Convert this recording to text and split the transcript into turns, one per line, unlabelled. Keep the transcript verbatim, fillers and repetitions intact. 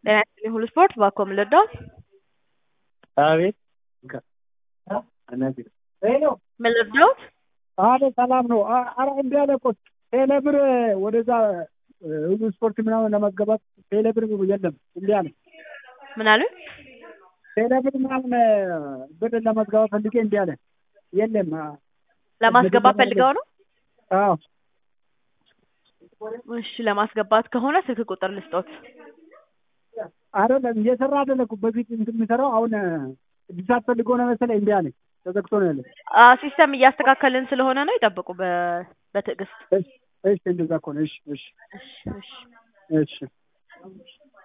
ጤና ይስጥልኝ ሁሉ ስፖርት ባኮም ልርዳው?
አቤት
ምን ልርዳዎት?
አረ ሰላም ነው። አረ እንዴ አለ እኮ ቴሌብር ወደዛ ሁሉ ስፖርት ምናምን ለመገባት ቴሌብር የለም እንዴ አለ።
ምን አሉ?
ቴሌብር ምናምን ብር ለመገባት ፈልጌ እንዴ አለ። የለም
ለማስገባት ፈልገው ነው?
አዎ
እሺ ለማስገባት ከሆነ ስልክ ቁጥር ልስጦት።
አይደለም እየሰራ አይደለም በፊት እንደምሰራው አሁን ዲሳት ፈልጎ ነው መሰለኝ እንዴ አለ። ተዘግቶ ነው ያለው።
አ ሲስተም እያስተካከልን ስለሆነ ነው ይጠብቁ በ በትዕግስት።
እሺ እሺ እንደዛ ከሆነ እሺ እሺ
እሺ እሺ
እሺ